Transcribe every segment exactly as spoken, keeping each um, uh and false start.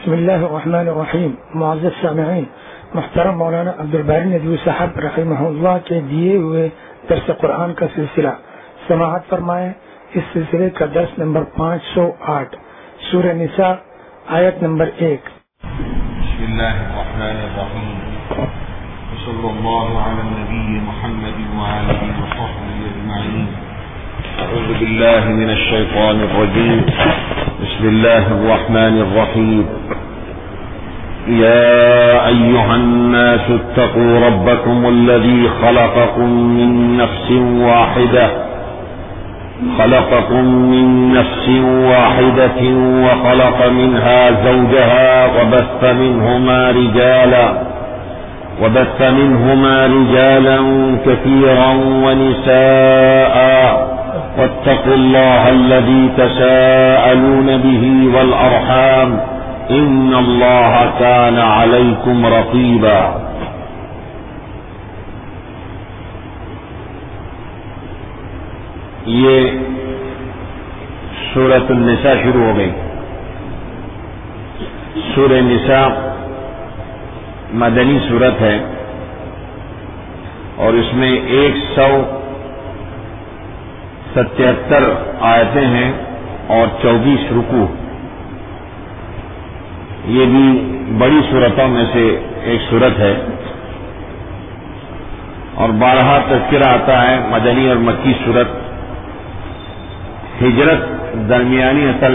بسم اللہ الرحمن الرحیم. معزز سامعین، محترم مولانا عبدالباری ندوی صاحب رحمہ اللہ کے دیے ہوئے درس قرآن کا سلسلہ سماعت فرمائیں. اس سلسلے کا درس نمبر پانچ سو آٹھ، سورہ نساء، آیت نمبر ایک. بسم اللہ الرحمن الرحیم. صلی اللہ علی النبی محمد وآلہ وصحبہ اجمعین. اعوذ باللہ من الشیطان الرجیم. بسم اللہ الرحمن الرحیم. يا أيها الناس اتقوا ربكم الذي خلقكم من نفس واحدة خلقكم من نفس واحدة وخلق منها زوجها وبث منهما رجالا وبث منهما رجالا كثيرا ونساء واتقوا الله الذي تساءلون به والأرحام ان اللہ کان علیکم رقیبا. یہ سورۃ النساء شروع ہو گئی. سورہ نساء مدنی سورت ہے اور اس میں ایک سو ستہتر آیتیں ہیں اور چوبیس رکوع. یہ بھی بڑی صورتوں میں سے ایک صورت ہے اور بارہا تذکرہ آتا ہے مدنی اور مکی صورت. ہجرت درمیانی اصل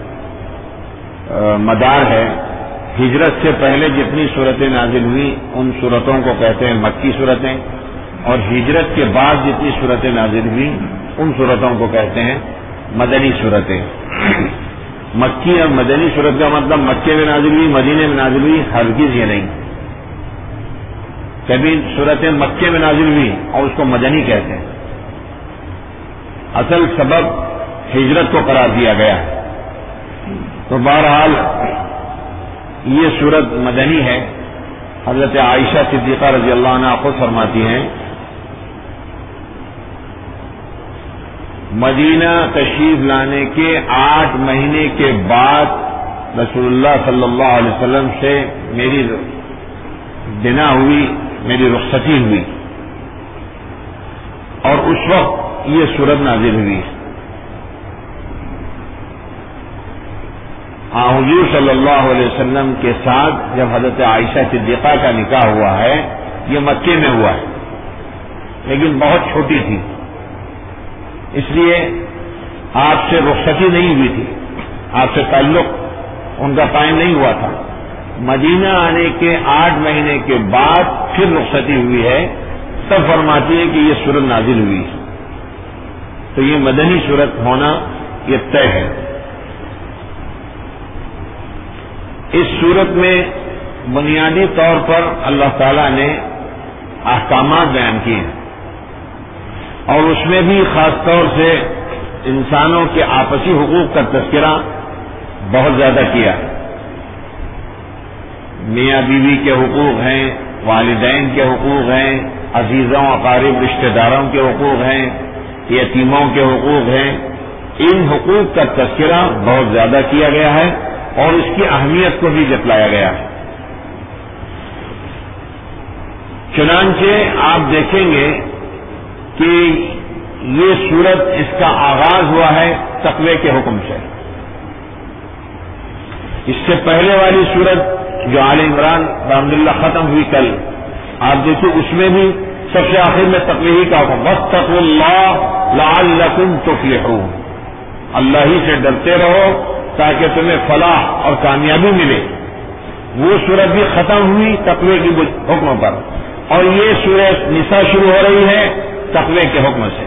مدار ہے. ہجرت سے پہلے جتنی صورتیں نازل ہوئی ان صورتوں کو کہتے ہیں مکی صورتیں، اور ہجرت کے بعد جتنی صورتیں نازل ہوئی ان صورتوں کو کہتے ہیں مدنی صورتیں. مکی اور مدنی صورت کا مطلب مکے میں نازل ہوئی مدینے میں نازل ہوئی ہرگز یہ نہیں. کبھی صورتیں مکے میں نازل ہوئی اور اس کو مدنی کہتے ہیں. اصل سبب ہجرت کو قرار دیا گیا ہے. تو بہرحال یہ صورت مدنی ہے. حضرت عائشہ صدیقہ رضی اللہ عنہا خود فرماتی ہیں مدینہ تشریف لانے کے آٹھ مہینے کے بعد رسول اللہ صلی اللہ علیہ وسلم سے میری بنا ہوئی، میری رخصتی ہوئی اور اس وقت یہ صورت نازل ہوئی. حضور صلی اللہ علیہ وسلم کے ساتھ جب حضرت عائشہ صدیقہ کا نکاح ہوا ہے یہ مکے میں ہوا ہے لیکن بہت چھوٹی تھی، اس لیے آپ سے رخصتی نہیں ہوئی تھی، آپ سے تعلق ان کا قائم نہیں ہوا تھا. مدینہ آنے کے آٹھ مہینے کے بعد پھر رخصتی ہوئی ہے، تب فرماتی ہے کہ یہ صورت نازل ہوئی. تو یہ مدنی صورت ہونا یہ طے ہے. اس صورت میں بنیادی طور پر اللہ تعالیٰ نے احکامات بیان کیے ہیں اور اس میں بھی خاص طور سے انسانوں کے آپسی حقوق کا تذکرہ بہت زیادہ کیا ہے. میاں بیوی کے حقوق ہیں، والدین کے حقوق ہیں، عزیزوں اقارب رشتہ داروں کے حقوق ہیں، یتیموں کے حقوق ہیں. ان حقوق کا تذکرہ بہت زیادہ کیا گیا ہے اور اس کی اہمیت کو بھی جتلایا گیا ہے. چنانچہ آپ دیکھیں گے کہ یہ صورت اس کا آغاز ہوا ہے تقوی کے حکم سے. اس سے پہلے والی صورت جو آل عمران الحمدللہ ختم ہوئی کل، آپ دیکھیں اس میں بھی سب سے آخر میں تقوی ہی کا حکم، واتقوا اللہ لعلکم تفلحون. اللہ ہی سے ڈرتے رہو تاکہ تمہیں فلاح اور کامیابی ملے. وہ صورت بھی ختم ہوئی تقوی کی حکم پر اور یہ سورۃ نساء شروع ہو رہی ہے تقوی کے حکم سے.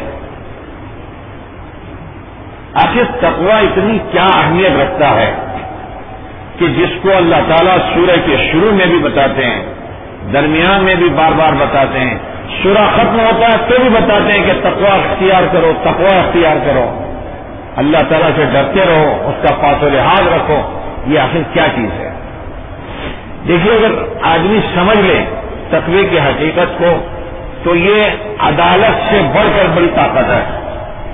آخر تقوی اتنی کیا اہمیت رکھتا ہے کہ جس کو اللہ تعالیٰ سورہ کے شروع میں بھی بتاتے ہیں، درمیان میں بھی بار بار بتاتے ہیں، سورہ ختم ہوتا ہے تو بھی بتاتے ہیں کہ تقوی اختیار کرو، تقوی اختیار کرو، اللہ تعالیٰ سے ڈرتے رہو، اس کا پاس و لحاظ رکھو. یہ آخر کیا چیز ہے؟ دیکھیے اگر آدمی سمجھ لے تقوی کی حقیقت کو تو یہ عدالت سے بڑھ کر بڑی طاقت ہے،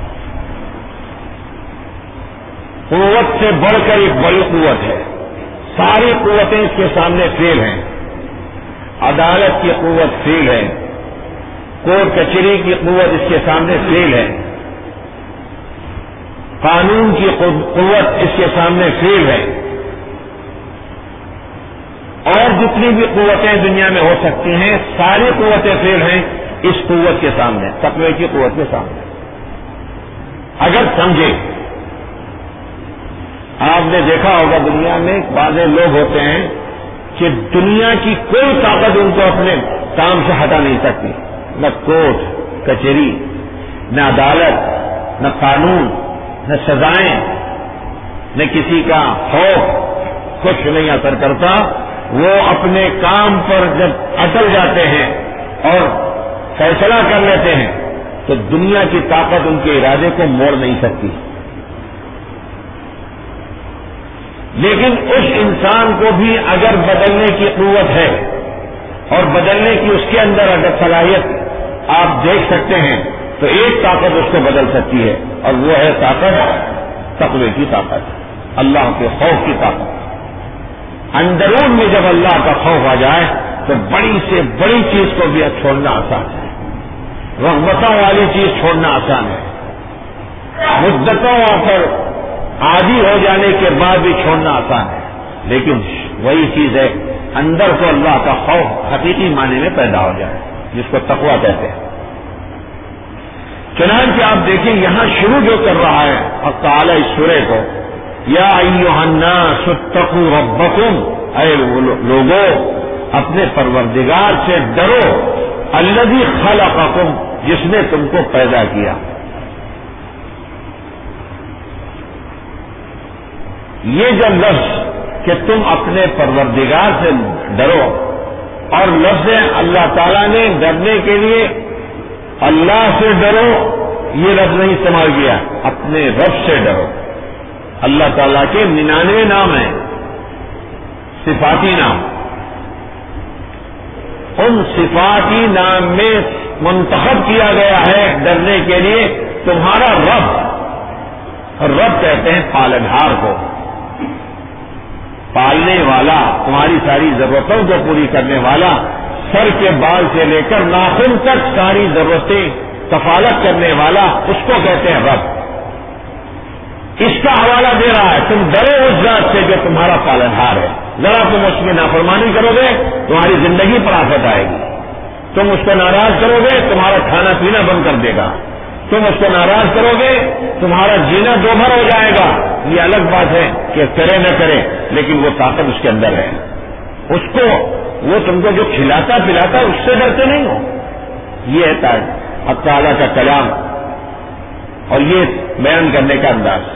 قوت سے بڑھ کر ایک بڑی قوت ہے. ساری قوتیں اس کے سامنے فیل ہیں. عدالت کی قوت فیل ہے, کورٹ کچہری کی قوت اس کے سامنے فیل ہے, قانون کی قوت اس کے سامنے فیل ہے, اور جتنی بھی قوتیں دنیا میں ہو سکتی ہیں ساری قوتیں فیل ہیں اس قوت کے سامنے, تقوی کی قوت کے سامنے. اگر سمجھے, آپ نے دیکھا ہوگا دنیا میں بعض لوگ ہوتے ہیں کہ دنیا کی کوئی طاقت ان کو اپنے کام سے ہٹا نہیں سکتی, نہ کورٹ کچہری, نہ عدالت, نہ قانون, نہ سزائیں, نہ کسی کا خوف, کچھ نہیں اثر کرتا. وہ اپنے کام پر جب اٹل جاتے ہیں اور فیصلہ کر لیتے ہیں تو دنیا کی طاقت ان کے ارادے کو موڑ نہیں سکتی. لیکن اس انسان کو بھی اگر بدلنے کی قوت ہے اور بدلنے کی اس کے اندر اگر صلاحیت آپ دیکھ سکتے ہیں تو ایک طاقت اس کو بدل سکتی ہے, اور وہ ہے طاقت تقوی کی طاقت, اللہ کے خوف کی طاقت. اندرون میں جب اللہ کا خوف آ جائے تو بڑی سے بڑی چیز کو بھی چھوڑنا آسان ہے, رغبتوں والی چیز چھوڑنا آسان ہے, مدتوں پر عادی ہو جانے کے بعد بھی چھوڑنا آسان ہے. لیکن وہی چیز ہے اندر کو اللہ کا خوف حقیقی معنی میں پیدا ہو جائے, جس کو تقویٰ کہتے ہیں. چنانچہ آپ دیکھیں یہاں شروع جو کر رہا ہے اور تعالی اس سورے کو, یا ایھا الناس اتقوا ربکم, اے لوگوں اپنے پروردگار سے ڈرو, الذی خلقکم, جس نے تم کو پیدا کیا. یہ جو لفظ کہ تم اپنے پروردگار سے ڈرو, اور لفظ اللہ تعالیٰ نے ڈرنے کے لیے اللہ سے ڈرو یہ لفظ نہیں استعمال کیا, اپنے رب سے ڈرو. اللہ تعالیٰ کے ننانوے نام ہیں صفاتی نام, ان صفاتی نام میں منتخب کیا گیا ہے ڈرنے کے لیے تمہارا رب. رب کہتے ہیں پالنہار کو, پالنے والا, تمہاری ساری ضرورتوں کو پوری کرنے والا, سر کے بال سے لے کر ناخن تک ساری ضرورتیں کفالت کرنے والا, اس کو کہتے ہیں رب. اس کا حوالہ دے رہا ہے تم ڈرو اس ذات سے جو تمہارا پالنہار ہے. ذرا تم اس میں نافرمانی کرو گے تمہاری زندگی پر آفت آئے گی, تم اس کو ناراض کرو گے تمہارا کھانا پینا بند کر دے گا, تم اس کو ناراض کرو گے تمہارا جینا دوبھر ہو جائے گا. یہ الگ بات ہے کہ کرے نہ کرے, لیکن وہ طاقت اس کے اندر ہے. اس کو وہ تم کو جو کھلاتا پلاتا اس سے ڈرتے نہیں ہو. یہ ہے اللہ تعالیٰ کا کلام اور یہ بیان کرنے کا انداز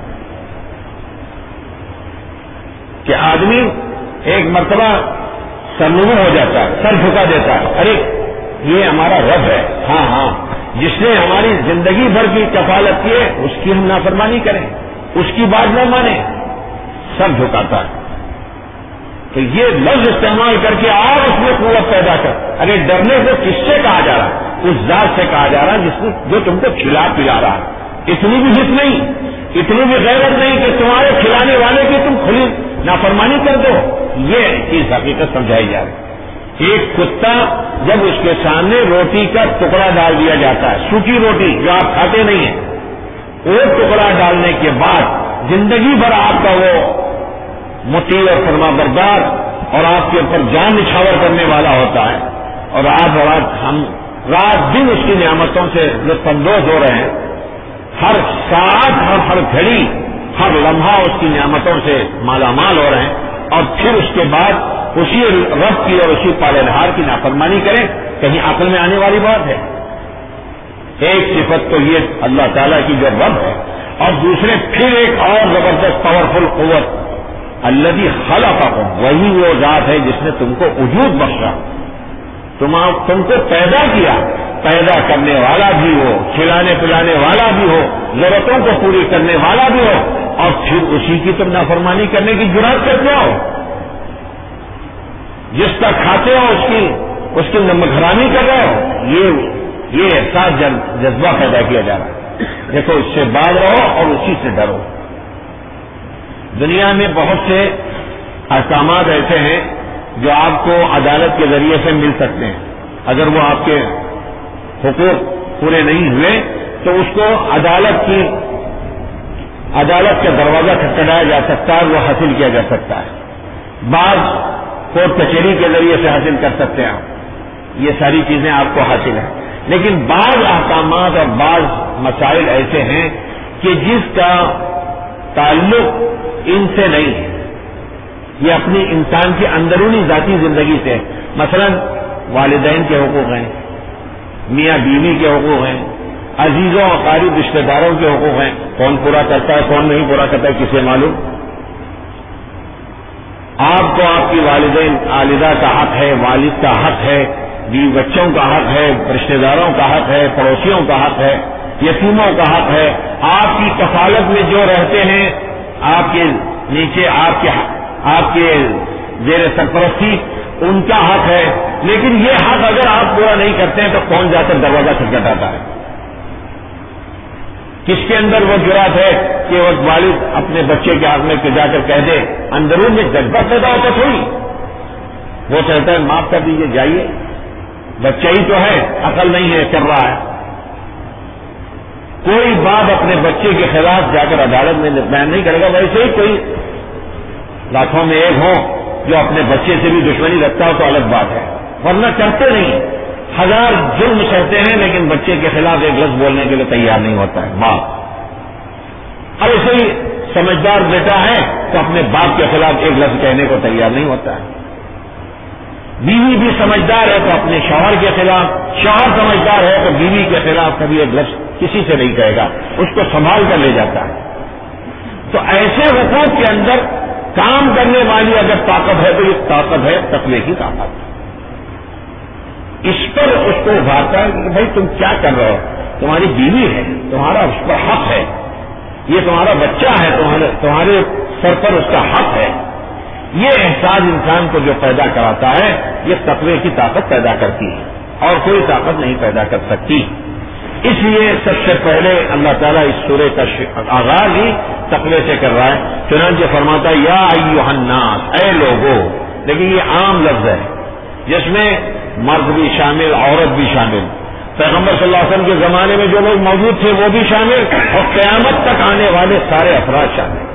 کہ آدمی ایک مرتبہ سرنگون ہو جاتا ہے, سر جھکا دیتا ہے, ارے یہ ہمارا رب ہے, ہاں ہاں جس نے ہماری زندگی بھر کی کفالت کی ہے اس کی ہم نافرمانی کریں, اس کی بات نہ مانیں, سر جھکاتا ہے. تو یہ لفظ استعمال کر کے اور اس میں قوت پیدا کر. ارے ڈرنے کو کس سے کہا جا رہا ہے؟ اس ذات سے کہا جا رہا ہے جس نے جو تم کو کھلا پلا رہا ہے. اتنی بھی حس نہیں, اتنی بھی غیرت نہیں کہ تمہارے کھلانے والے کی تم کھلی نافرمانی کر دو. یہ چیز حقیقت سمجھائی جا رہی. ایک کتا جب اس کے سامنے روٹی کا ٹکڑا ڈال دیا جاتا ہے, سوکھی روٹی جو آپ کھاتے نہیں ہیں, وہ ٹکڑا ڈالنے کے بعد زندگی بھر آپ کا وہ مطیع اور فرما بردار اور آپ کے اوپر جان نچھاور کرنے والا ہوتا ہے, اور آج رات ہم رات دن اس کی نعمتوں سے لطف اندوز ہو رہے ہیں. ہر ساتھ ہر ہر گھڑی ہر لمحہ اس کی نعمتوں سے مالا مال ہو رہے ہیں, اور پھر اس کے بعد اسی رب کی اور اسی پالنہار کی نافرمانی کریں. کہیں عقل میں آنے والی بات ہے؟ ایک صفت تو یہ اللہ تعالیٰ کی جو رب ہے, اور دوسرے پھر ایک اور زبردست پاورفل قوت الذی خلقکم, وہی وہ ذات ہے جس نے تم کو وجود بخشا, تم تم کو پیدا کیا. پیدا کرنے والا بھی ہو, کھلانے پلانے والا بھی ہو, ضرورتوں کو پوری کرنے والا بھی ہو, اور پھر اسی کی تم نافرمانی کرنے کی جرات کرتے ہو. جس کا کھاتے ہو اس کی اس کی نمکرانی کر رہے ہو. یہ یہ احساس جذبہ پیدا کیا جا رہا ہے. دیکھو اس سے باز رہو اور اسی سے ڈرو. دنیا میں بہت سے احکامات ایسے ہیں جو آپ کو عدالت کے ذریعے سے مل سکتے ہیں. اگر وہ آپ کے حقوق پورے نہیں ہوئے تو اس کو عدالت کی عدالت کا دروازہ کھٹکھٹایا جا سکتا ہے, وہ حاصل کیا جا سکتا ہے. بعض کورٹ کچہری کے ذریعے سے حاصل کر سکتے ہیں. یہ ساری چیزیں آپ کو حاصل ہیں. لیکن بعض احکامات اور بعض مسائل ایسے ہیں کہ جس کا تعلق ان سے نہیں ہے, یہ اپنی انسان کی اندرونی ذاتی زندگی سے. مثلا والدین کے حقوق ہیں, میاں بیوی کے حقوق ہیں, عزیزوں اور قریب رشتہ داروں کے حقوق ہیں. کون پورا کرتا ہے کون نہیں پورا کرتا ہے کسے معلوم. آپ کو آپ کی والدین والدہ کا حق ہے, والد کا حق ہے, بیوی بچوں کا حق ہے, رشتہ داروں کا حق ہے, پڑوسیوں کا حق ہے, یتیموں کا حق ہے. آپ کی کفالت میں جو رہتے ہیں, آپ کے نیچے آپ کے آپ کے زیر سرپرستی, ان کا حق ہے. لیکن یہ حق اگر آپ پورا نہیں کرتے ہیں تو کون جا کر دروازہ کھٹکھٹاتا ہے؟ کس کے اندر وہ جرات ہے کہ وہ والد اپنے بچے کے حق میں جا کر کہہ دے؟ اندرون میں جذبہ پیدا ہوتا تھوڑی. وہ کہتا ہے معاف کر دیجیے, جائیے, بچہ ہی تو ہے, عقل نہیں ہے, کر رہا ہے. کوئی باپ اپنے بچے کے خلاف جا کر عدالت میں بیان نہیں کرے گا. ویسے ہی کوئی لاکھوں میں ایک ہو جو اپنے بچے سے بھی دشمنی رکھتا ہو تو الگ بات ہے, ورنہ کرتے نہیں. ہزار جرم سہتے ہیں لیکن بچے کے خلاف ایک لفظ بولنے کے لیے تیار نہیں ہوتا ہے باپ. اب ایسے ہی سمجھدار بیٹا ہے تو اپنے باپ کے خلاف ایک لفظ کہنے کو تیار نہیں ہوتا ہے. بیوی بھی سمجھدار ہے تو اپنے شوہر کے خلاف, شوہر سمجھدار ہے تو بیوی کے خلاف کبھی ایک لفظ کسی سے نہیں کہے گا, اس کو سنبھال کر لے جاتا ہے. تو ایسے حقوق کے اندر کام کرنے والی اگر طاقت ہے تو یہ طاقت ہے تقوی کی طاقت. اس پر اس کو ابھارتا ہے کہ بھائی تم کیا کر رہے ہو, تمہاری بیوی ہے, تمہارا اس پر حق ہے, یہ تمہارا بچہ ہے, تمہارے تمہارے سر پر اس کا حق ہے. یہ احساس انسان کو جو پیدا کراتا ہے یہ تقوی کی طاقت پیدا کرتی ہے, اور کوئی طاقت نہیں پیدا کر سکتی. اس لیے سب سے پہلے اللہ تعالیٰ اس سورے کا آغاز ہی تقوی سے کر رہا ہے. چنانچہ فرماتا ہے یا ایھا الناس, اے لوگو. لیکن یہ عام لفظ ہے جس میں مرد بھی شامل, عورت بھی شامل. پیغمبر صلی اللہ علیہ وسلم کے زمانے میں جو لوگ موجود تھے وہ بھی شامل, اور قیامت تک آنے والے سارے افراد شامل.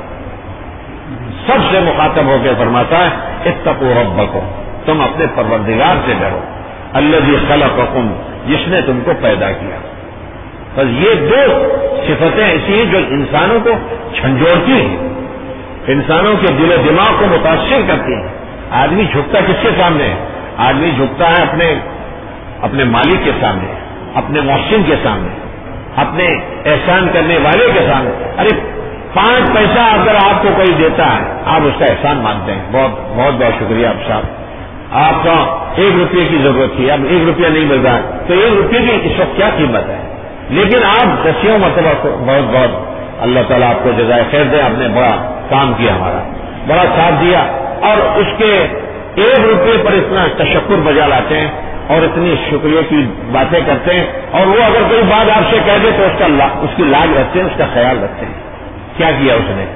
سب سے مخاطب ہو کے فرماتا ہے اتقوا ربکم, تم اپنے پروردگار سے ڈرو, الذی خلقکم, جس نے تم کو پیدا کیا. بس یہ دو صفتیں ایسی ہیں جو انسانوں کو جھنجھوڑتی ہیں, انسانوں کے دل و دماغ کو متاثر کرتی ہیں. آدمی جھکتا کس کے سامنے ہے؟ آدمی جھکتا ہے اپنے اپنے مالک کے سامنے, اپنے محسن کے سامنے, اپنے احسان کرنے والے کے سامنے. ارے پانچ پیسہ اگر آپ کو کوئی دیتا ہے آپ اس کا احسان مانتے ہیں, بہت بہت بہت شکریہ آپ صاحب, آپ کا ایک روپے کی ضرورت تھی, اب ایک روپیہ نہیں مل رہا ہے تو ایک روپے کی اس وقت کیا قیمت ہے. لیکن آپ دسیوں مرتبہ بہت بہت اللہ تعالیٰ آپ کو جزائے خیر دے, آپ نے بڑا کام کیا, ہمارا بڑا ساتھ دیا, اور اس کے ایک روپے پر اتنا تشکر بجا لاتے ہیں اور اتنی شکریہ کی باتیں کرتے ہیں. اور وہ اگر کوئی بات آپ سے کہہ دے تو اس کا اس کی لاج رکھتے ہیں, اس کا خیال رکھتے ہیں کیا کیا اس نے.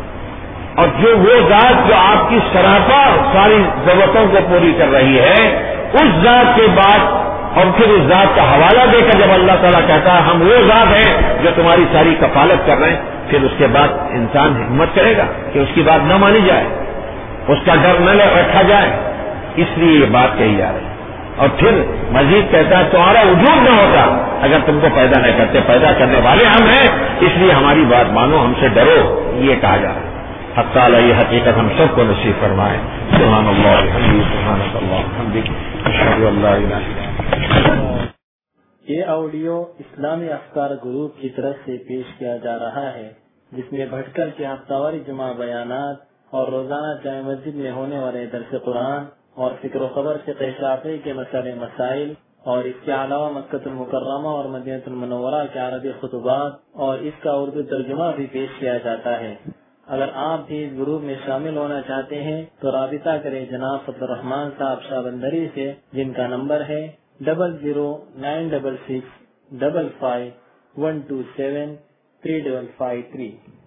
اور جو وہ ذات جو آپ کی سراپا ساری ضرورتوں کو پوری کر رہی ہے, اس ذات کے بعد اور پھر اس ذات کا حوالہ دے کر جب اللہ تعالیٰ کہتا ہے ہم وہ ذات ہیں جو تمہاری ساری کفالت کر رہے ہیں, پھر اس کے بعد انسان ہمت کرے گا کہ اس کی بات نہ مانی جائے, اس کا ڈر نہ رکھا جائے. اس لیے یہ بات کہی جا رہی ہے. اور پھر مزید کہتا ہے تمہارا وجود نہ ہوتا اگر تم کو پیدا نہیں کرتے, پیدا کرنے والے ہم ہیں, اس لیے ہماری بات مانو, ہم سے ڈرو, یہ کہا جا رہا ہے. حق تعالیٰ یہ حقیقت ہم سب کو نصیب فرمائے. سبحان اللہ الحمد سبحان اللہ الحمد اشہد ان لا الہ الا اللہ. یہ آڈیو اسلامی افکار گروپ کی طرف سے پیش کیا جا رہا ہے, جس میں بھٹکل کے ہفتہ واری جمعہ بیانات اور روزانہ جامع مسجد میں ہونے والے درس قرآن اور فکر و خبر فقہ شافعی کے مسئلے مسائل, اور اس کے علاوہ مکۃ المکرمہ اور مدینہ المنورہ کے عربی خطبات اور اس کا اردو ترجمہ بھی پیش کیا جاتا ہے. اگر آپ بھی اس گروپ میں شامل ہونا چاہتے ہیں تو رابطہ کریں جناب عبد الرحمان صاحب شاہ بندری سے, جن کا نمبر ہے double zero nine double six double five one two seven three double five three.